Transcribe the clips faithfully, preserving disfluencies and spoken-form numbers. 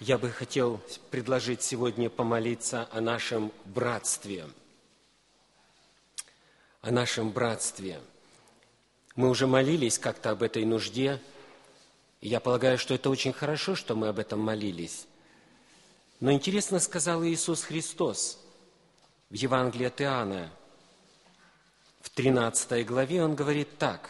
Я бы хотел предложить сегодня помолиться о нашем братстве. О нашем братстве. Мы уже молились как-то об этой нужде, и я полагаю, что это очень хорошо, что мы об этом молились. Но интересно сказал Иисус Христос в Евангелии от Иоанна, в тринадцатой главе, Он говорит так: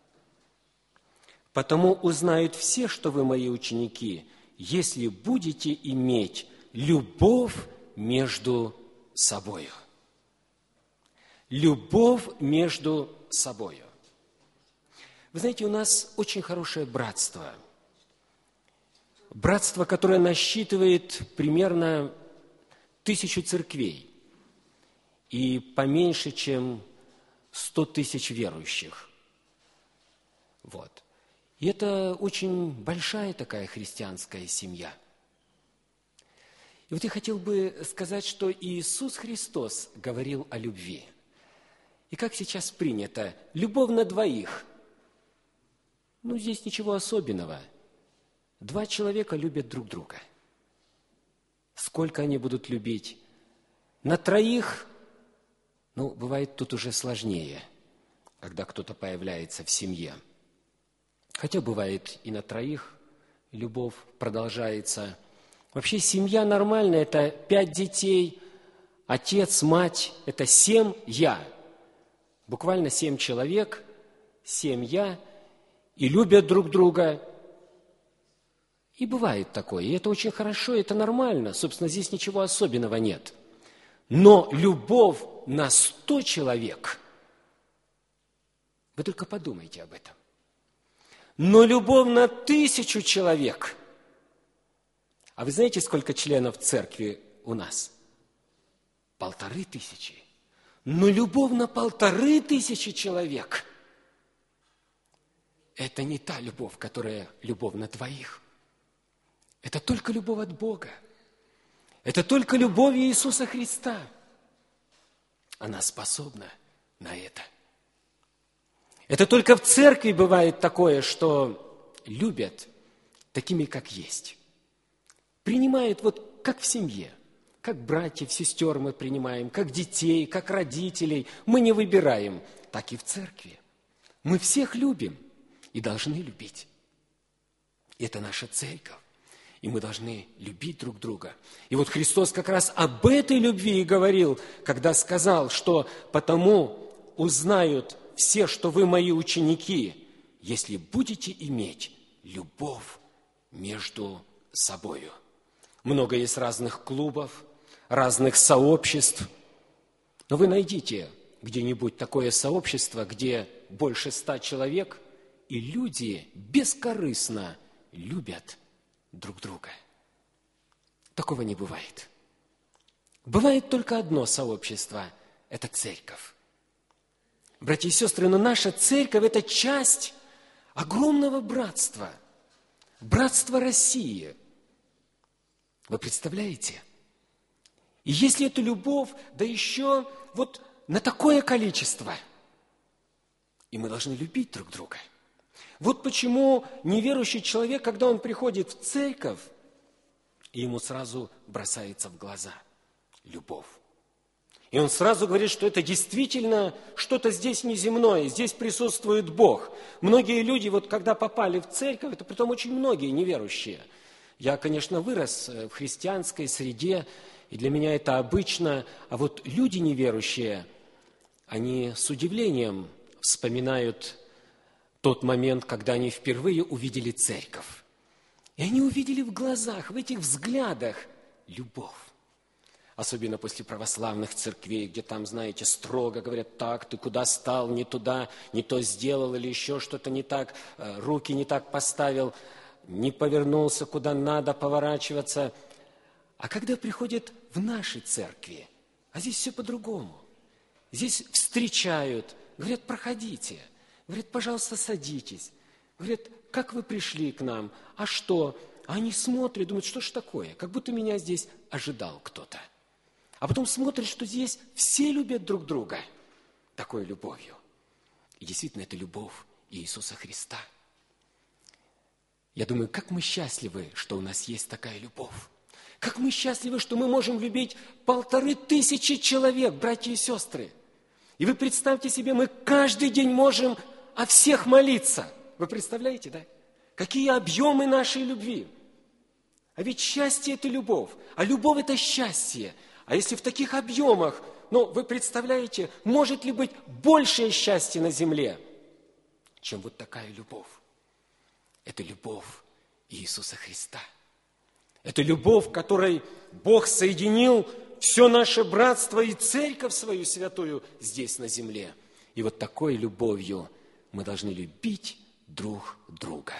«Потому узнают все, что вы мои ученики, если будете иметь любовь между собою». Любовь между собою. Вы знаете, у нас очень хорошее братство. Братство, которое насчитывает примерно тысячу церквей и поменьше, чем сто тысяч верующих. Вот. И это очень большая такая христианская семья. И вот я хотел бы сказать, что Иисус Христос говорил о любви. И как сейчас принято, любовь на двоих. Ну, здесь ничего особенного. Два человека любят друг друга. Сколько они будут любить? На троих, ну, бывает тут уже сложнее, когда кто-то появляется в семье. Хотя бывает и на троих любовь продолжается. Вообще семья нормальная – это пять детей, отец, мать – это семь «я». Буквально семь человек, семь «я», и любят друг друга. И бывает такое, и это очень хорошо, это нормально. Собственно, здесь ничего особенного нет. Но любовь на сто человек, вы только подумайте об этом. Но любовь на тысячу человек. А вы знаете, сколько членов церкви у нас? Полторы тысячи. Но любовь на полторы тысячи человек – это не та любовь, которая любовь на двоих. Это только любовь от Бога. Это только любовь Иисуса Христа. Она способна на это. Это только в церкви бывает такое, что любят такими, как есть. Принимают вот как в семье. Как братьев, сестер мы принимаем, как детей, как родителей. Мы не выбираем. Так и в церкви. Мы всех любим и должны любить. Это наша церковь. И мы должны любить друг друга. И вот Христос как раз об этой любви и говорил, когда сказал, что «потому узнают все, что вы мои ученики, если будете иметь любовь между собою». Много есть разных клубов, разных сообществ. Но вы найдите где-нибудь такое сообщество, где больше ста человек, и люди бескорыстно любят друг друга. Такого не бывает. Бывает только одно сообщество – это церковь. Братья и сестры, но наша церковь – это часть огромного братства, братства России. Вы представляете? И если эту любовь, да еще вот на такое количество, и мы должны любить друг друга. Вот почему неверующий человек, когда он приходит в церковь, ему сразу бросается в глаза любовь. И он сразу говорит, что это действительно что-то здесь неземное, здесь присутствует Бог. Многие люди, вот когда попали в церковь, это притом очень многие неверующие. Я, конечно, вырос в христианской среде, и для меня это обычно. А вот люди неверующие, они с удивлением вспоминают тот момент, когда они впервые увидели церковь. И они увидели в глазах, в этих взглядах любовь. Особенно после православных церквей, где там, знаете, строго говорят: так, ты куда стал, не туда, не то сделал или еще что-то не так, руки не так поставил, не повернулся, куда надо поворачиваться. А когда приходят в наши церкви, а здесь все по-другому. Здесь встречают, говорят: проходите, говорят: пожалуйста, садитесь. Говорят: как вы пришли к нам? А что? А они смотрят, думают: что ж такое? Как будто меня здесь ожидал кто-то. А потом смотрят, что здесь все любят друг друга такой любовью. И действительно, это любовь Иисуса Христа. Я думаю, как мы счастливы, что у нас есть такая любовь. Как мы счастливы, что мы можем любить полторы тысячи человек, братья и сестры. И вы представьте себе, мы каждый день можем о всех молиться. Вы представляете, да? Какие объемы нашей любви. А ведь счастье – это любовь, а любовь – это счастье. А если в таких объемах, ну, вы представляете, может ли быть большее счастье на земле, чем вот такая любовь? Это любовь Иисуса Христа. Это любовь, которой Бог соединил все наше братство и церковь свою святую здесь на земле. И вот такой любовью мы должны любить друг друга.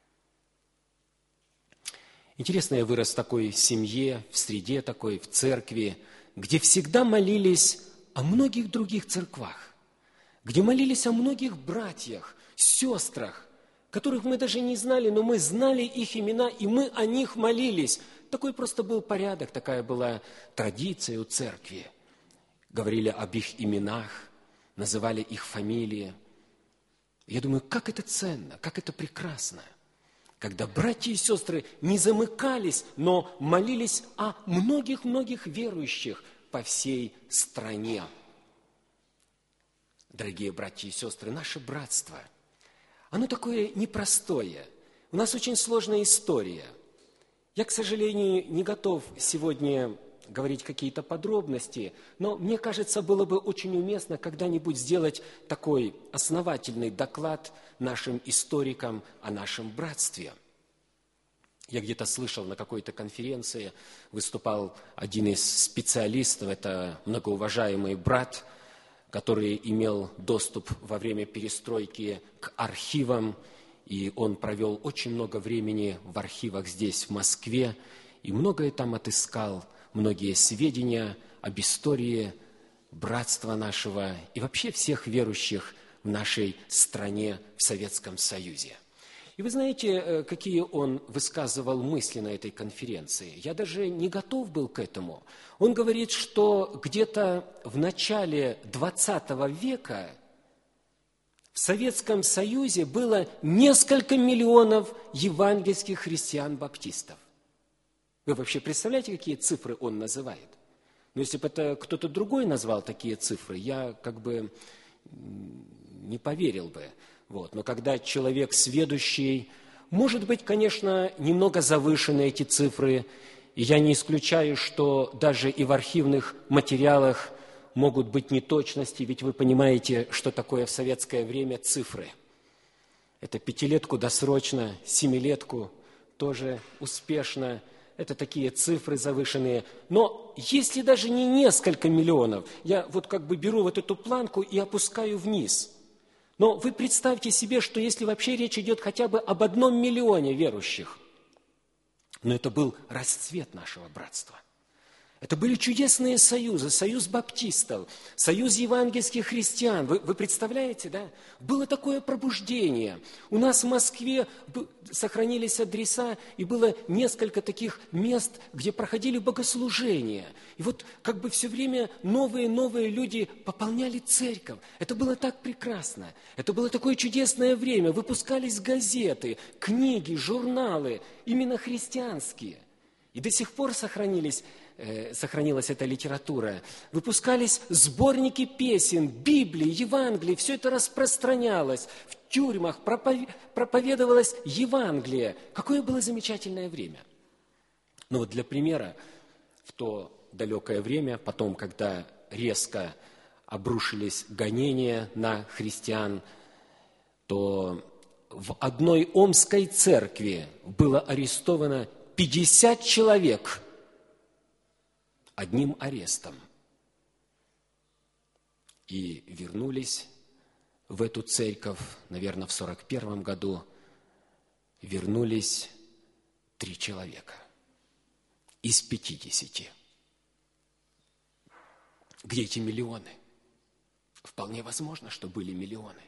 Интересно, я вырос в такой семье, в среде такой, в церкви, где всегда молились о многих других церквах, где молились о многих братьях, сестрах, которых мы даже не знали, но мы знали их имена, и мы о них молились. Такой просто был порядок, такая была традиция у церкви. Говорили об их именах, называли их фамилии. Я думаю, как это ценно, как это прекрасно, когда братья и сестры не замыкались, но молились о многих-многих верующих по всей стране. Дорогие братья и сестры, наше братство, оно такое непростое. У нас очень сложная история. Я, к сожалению, не готов сегодня говорить какие-то подробности, но мне кажется, было бы очень уместно когда-нибудь сделать такой основательный доклад нашим историкам о нашем братстве. Я где-то слышал на какой-то конференции, выступал один из специалистов, это многоуважаемый брат, который имел доступ во время перестройки к архивам, и он провел очень много времени в архивах здесь, в Москве, и многое там отыскал, многие сведения об истории братства нашего и вообще всех верующих в нашей стране, в Советском Союзе. И вы знаете, какие он высказывал мысли на этой конференции? Я даже не готов был к этому. Он говорит, что где-то в начале двадцатого века в Советском Союзе было несколько миллионов евангельских христиан-баптистов. Вы вообще представляете, какие цифры он называет? Но если бы это кто-то другой назвал такие цифры, я как бы не поверил бы. Вот. Но когда человек сведущий, может быть, конечно, немного завышены эти цифры, и я не исключаю, что даже и в архивных материалах могут быть неточности, ведь вы понимаете, что такое в советское время цифры. Это пятилетку досрочно, семилетку тоже успешно. Это такие цифры завышенные. Но если даже не несколько миллионов, я вот как бы беру вот эту планку и опускаю вниз. Но вы представьте себе, что если вообще речь идет хотя бы об одном миллионе верующих, но это был расцвет нашего братства. Это были чудесные союзы, союз баптистов, союз евангельских христиан. Вы, вы представляете, да? Было такое пробуждение. У нас в Москве сохранились адреса, и было несколько таких мест, где проходили богослужения. И вот как бы все время новые-новые люди пополняли церковь. Это было так прекрасно. Это было такое чудесное время. Выпускались газеты, книги, журналы, именно христианские. И до сих пор сохранились сохранилась эта литература. Выпускались сборники песен, Библии, Евангелий, все это распространялось. В тюрьмах проповедовалось Евангелие. Какое было замечательное время. Ну вот для примера, в то далекое время, потом, когда резко обрушились гонения на христиан, то в одной омской церкви было арестовано пятьдесят человек одним арестом. И вернулись в эту церковь, наверное, в сорок первом году, вернулись три человека из пятидесяти. Где эти миллионы? Вполне возможно, что были миллионы.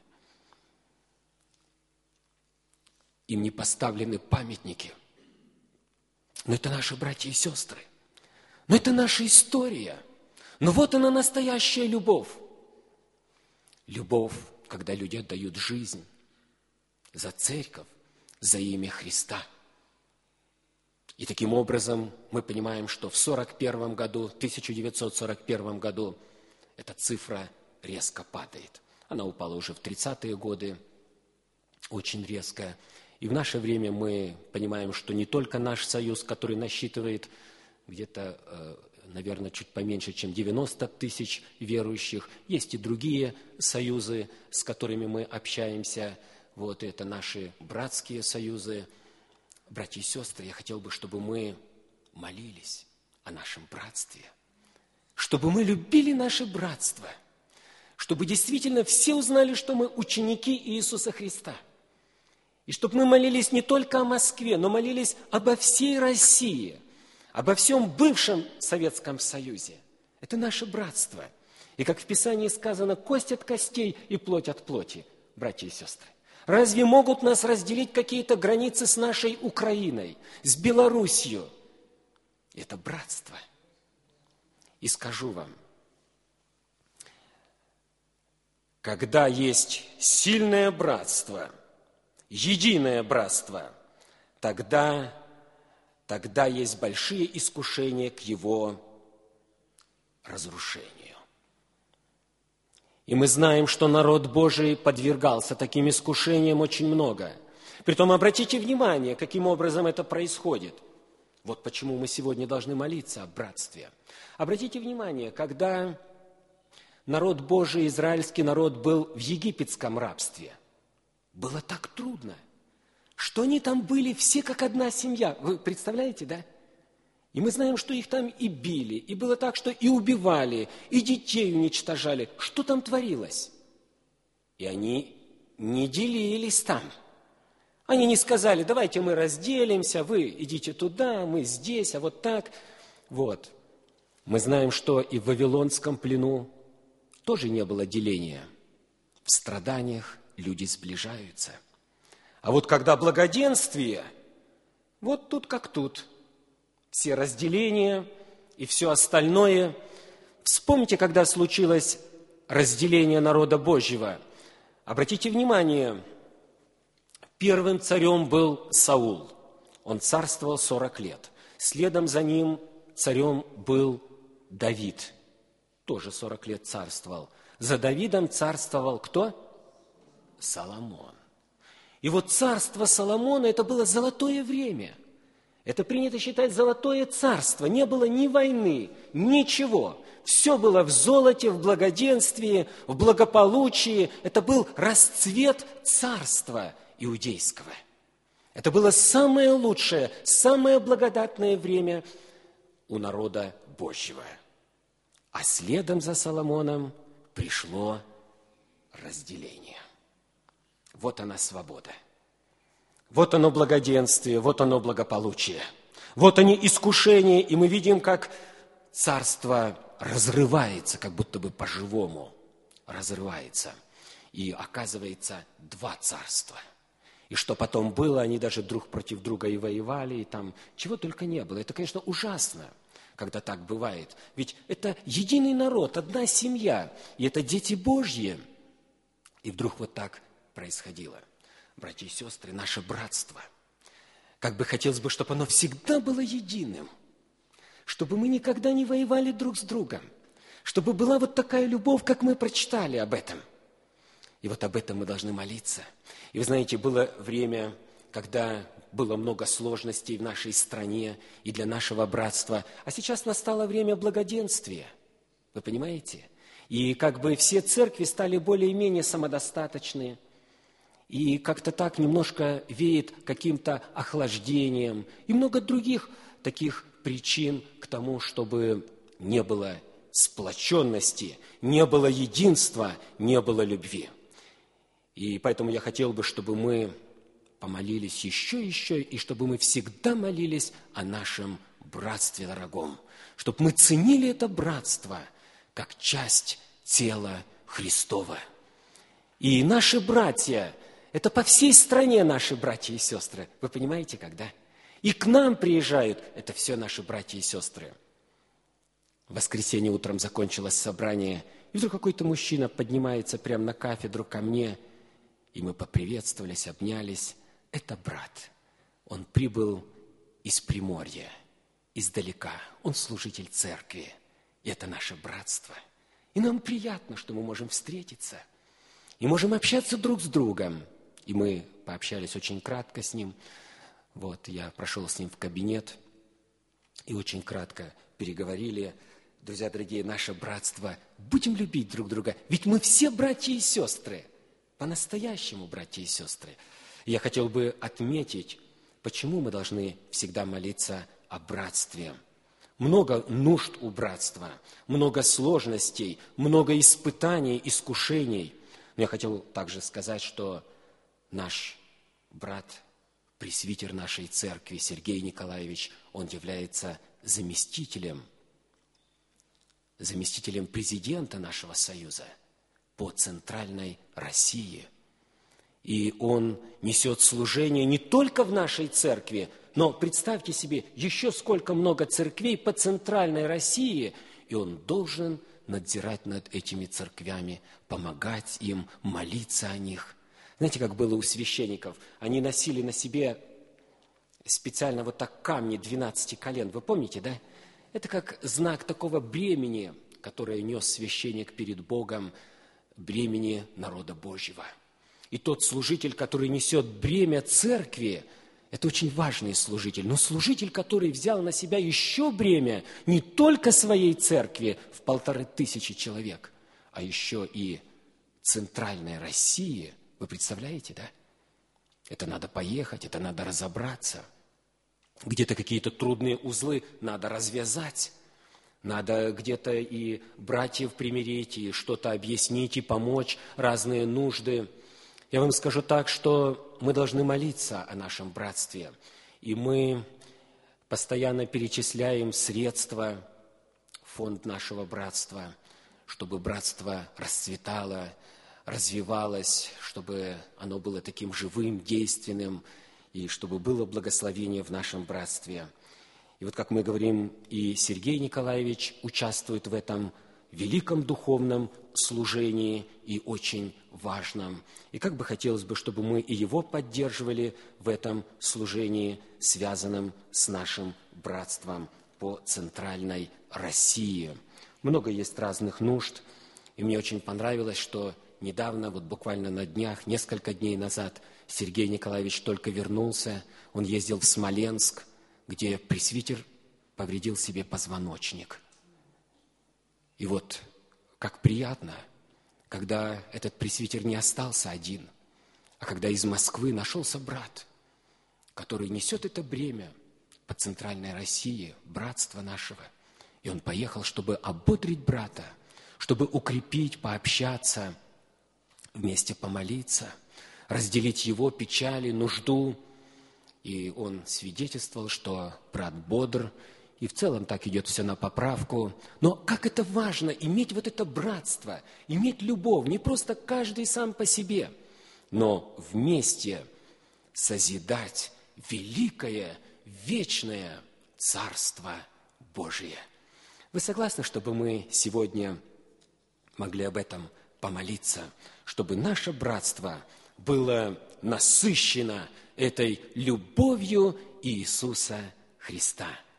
Им не поставлены памятники. Но это наши братья и сестры. Но это наша история. Но вот она, настоящая любовь. Любовь, когда люди отдают жизнь за церковь, за имя Христа. И таким образом мы понимаем, что в сорок первом году, тысяча девятьсот сорок первом году эта цифра резко падает. Она упала уже в тридцатые годы, очень резко. И в наше время мы понимаем, что не только наш союз, который насчитывает где-то, наверное, чуть поменьше, чем девяносто тысяч верующих, есть и другие союзы, с которыми мы общаемся. Вот это наши братские союзы. Братья и сестры, я хотел бы, чтобы мы молились о нашем братстве, чтобы мы любили наше братство, чтобы действительно все узнали, что мы ученики Иисуса Христа. И чтобы мы молились не только о Москве, но молились обо всей России, обо всем бывшем Советском Союзе. Это наше братство. И как в Писании сказано, кость от костей и плоть от плоти, братья и сестры. Разве могут нас разделить какие-то границы с нашей Украиной, с Белоруссией? Это братство. И скажу вам, когда есть сильное братство, единое братство, тогда, тогда есть большие искушения к его разрушению. И мы знаем, что народ Божий подвергался таким искушениям очень много. Притом обратите внимание, каким образом это происходит. Вот почему мы сегодня должны молиться о братстве. Обратите внимание, когда народ Божий, израильский народ, был в египетском рабстве, было так трудно, что они там были все как одна семья. Вы представляете, да? И мы знаем, что их там и били, и было так, что и убивали, и детей уничтожали. Что там творилось? И они не делились там. Они не сказали, давайте мы разделимся, вы идите туда, мы здесь, а вот так. Вот. Мы знаем, что и в Вавилонском плену тоже не было деления. В страданиях люди сближаются. А вот когда благоденствие, вот тут как тут. Все разделения и все остальное. Вспомните, когда случилось разделение народа Божьего. Обратите внимание, первым царем был Саул. Он царствовал сорок лет. Следом за ним царем был Давид. Тоже сорок лет царствовал. За Давидом царствовал кто? Соломон. И вот царство Соломона – это было золотое время. Это принято считать золотое царство. Не было ни войны, ничего. Все было в золоте, в благоденствии, в благополучии. Это был расцвет царства иудейского. Это было самое лучшее, самое благодатное время у народа Божьего. А следом за Соломоном пришло разделение. Вот она свобода. Вот оно благоденствие, вот оно благополучие. Вот они искушения, и мы видим, как царство разрывается, как будто бы по-живому разрывается. И оказывается два царства. И что потом было, они даже друг против друга и воевали, и там чего только не было. Это, конечно, ужасно, когда так бывает. Ведь это единый народ, одна семья, и это дети Божьи. И вдруг вот так происходило. Братья и сестры, наше братство, как бы хотелось бы, чтобы оно всегда было единым, чтобы мы никогда не воевали друг с другом, чтобы была вот такая любовь, как мы прочитали об этом. И вот об этом мы должны молиться. И вы знаете, было время, когда было много сложностей в нашей стране и для нашего братства, а сейчас настало время благоденствия. Вы понимаете? И как бы все церкви стали более-менее самодостаточные. И как-то так немножко веет каким-то охлаждением. И много других таких причин к тому, чтобы не было сплоченности, не было единства, не было любви. И поэтому я хотел бы, чтобы мы помолились еще и еще, и чтобы мы всегда молились о нашем братстве дорогом, чтобы мы ценили это братство как часть тела Христова. И наши братья, это по всей стране наши братья и сестры. Вы понимаете, когда? И к нам приезжают, это все наши братья и сестры. В воскресенье утром закончилось собрание, и вдруг какой-то мужчина поднимается прямо на кафедру ко мне, и мы поприветствовались, обнялись. это брат. Он прибыл из Приморья, издалека. Он служитель церкви. И это наше братство. И нам приятно, что мы можем встретиться. И можем общаться друг с другом. И мы пообщались очень кратко с ним. Вот, я прошел с ним в кабинет. И очень кратко переговорили. Друзья дорогие, наше братство. Будем любить друг друга. Ведь мы все братья и сестры. По-настоящему братья и сестры. И я хотел бы отметить, почему мы должны всегда молиться о братстве. Много нужд у братства, много сложностей, много испытаний, искушений. Но я хотел также сказать, что наш брат, пресвитер нашей церкви Сергей Николаевич, он является заместителем, заместителем президента нашего союза по Центральной России. И он несет служение не только в нашей церкви, но представьте себе, еще сколько много церквей по Центральной России, и он должен надзирать над этими церквями, помогать им, молиться о них. Знаете, как было у священников? Они носили на себе специально вот так камни двенадцати колен. Вы помните, да? Это как знак такого бремени, которое нес священник перед Богом, бремени народа Божьего. И тот служитель, который несет бремя церкви, это очень важный служитель, но служитель, который взял на себя еще бремя не только своей церкви в полторы тысячи человек, а еще и Центральной России. Вы представляете, да? Это надо поехать, это надо разобраться. Где-то какие-то трудные узлы надо развязать. Надо где-то и братьев примирить, и что-то объяснить, и помочь, разные нужды. Я вам скажу так, что мы должны молиться о нашем братстве. И мы постоянно перечисляем средства в фонд нашего братства, чтобы братство расцветало, развивалось, чтобы оно было таким живым, действенным, и чтобы было благословение в нашем братстве. И вот как мы говорим, и Сергей Николаевич участвует в этом великом духовном служении и очень важном. И как бы хотелось бы, чтобы мы и его поддерживали в этом служении, связанном с нашим братством по Центральной России. Много есть разных нужд, и мне очень понравилось, что недавно, вот буквально на днях, несколько дней назад, Сергей Николаевич только вернулся, он ездил в Смоленск, где пресвитер повредил себе позвоночник. И вот как приятно, когда этот пресвитер не остался один, а когда из Москвы нашелся брат, который несет это бремя по Центральной России, братства нашего. И он поехал, чтобы ободрить брата, чтобы укрепить, пообщаться, вместе помолиться, разделить его печали, нужду. И он свидетельствовал, что брат бодр, и в целом так идет все на поправку. Но как это важно, иметь вот это братство, иметь любовь, не просто каждый сам по себе, но вместе созидать великое, вечное Царство Божие. Вы согласны, чтобы мы сегодня могли об этом помолиться, чтобы наше братство было насыщено этой любовью Иисуса Христа?